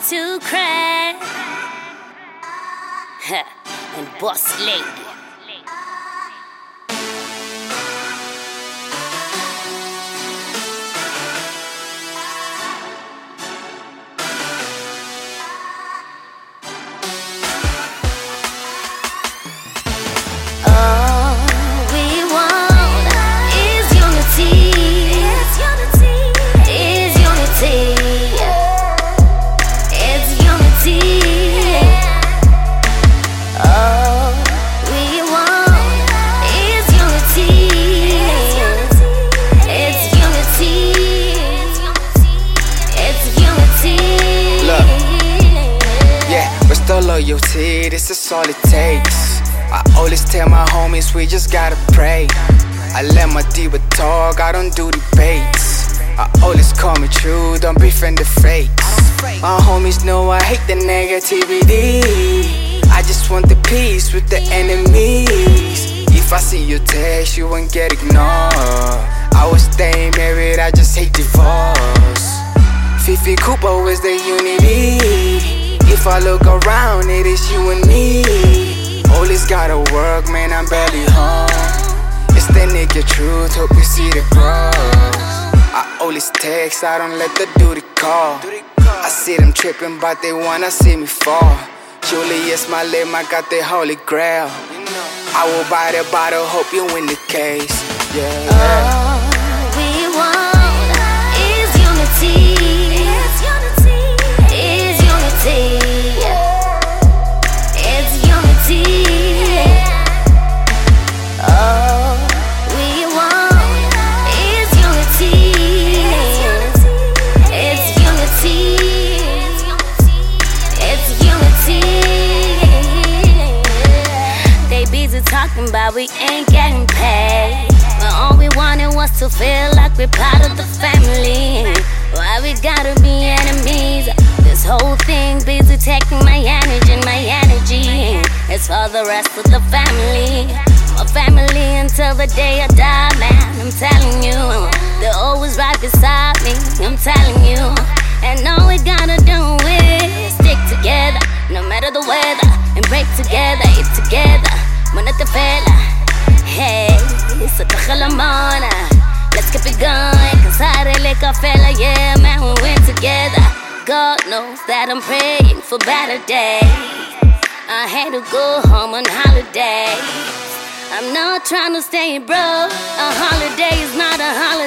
to cry. And Boss Lady. Loyalty, this is all it takes. I always tell my homies we just gotta pray. I let my diva talk, I don't do debates. I always call me true, don't befriend the fakes. My homies know I hate the negativity. I just want the peace with the enemies. If I see your text, you won't get ignored. I was staying married, I just hate divorce. Fifi Kupo is the unity. If I look around, it is you and me. Always gotta work, man, I'm barely home. It's the nigga truth, hope you see the growth. I always text, I don't let the duty call. I see them tripping, but they wanna see me fall. Julius, my limb, I got the holy grail. I will buy the bottle, hope you win the case. Yeah. All we want is unity. Talking about we ain't getting paid, but all we wanted was to feel like we're part of the family. Why we gotta be enemies? This whole thing busy taking my energy and my energy. It's for the rest of the family. My family until the day I die, man, I'm telling you. They're always right beside me, I'm telling you. And all we gotta do is stick together, no matter the weather, and break together, eat together. Fella. Hey, so let's keep it going, cause I like a fella, yeah, man, we win together. God knows that I'm praying for better days. I had to go home on holidays. I'm not trying to stay broke. A holiday is not a holiday.